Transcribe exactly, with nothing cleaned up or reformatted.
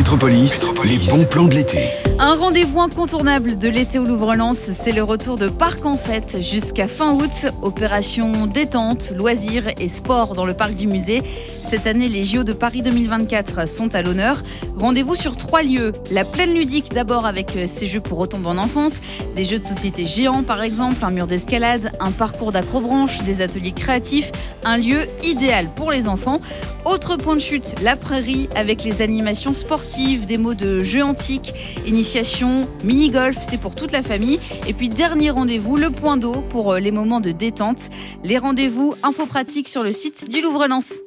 Métropolis, les bons plans de l'été. Un rendez-vous incontournable de l'été au Louvre-Lens, c'est le retour de Parc en Fête jusqu'à fin août. Opération détente, loisirs et sport dans le parc du musée. Cette année, les J O de Paris deux mille vingt-quatre sont à l'honneur. Rendez-vous sur trois lieux. La plaine ludique d'abord avec ses jeux pour retomber en enfance, des jeux de société géants par exemple, un mur d'escalade, un parcours d'acrobranche, des ateliers créatifs, un lieu idéal pour les enfants. Autre point de chute, la prairie avec les animations sportives, des mots de jeux antiques, initiation, mini-golf, c'est pour toute la famille. Et puis dernier rendez-vous, le point d'eau pour les moments de détente. Les rendez-vous info pratiques sur le site du Louvre-Lens.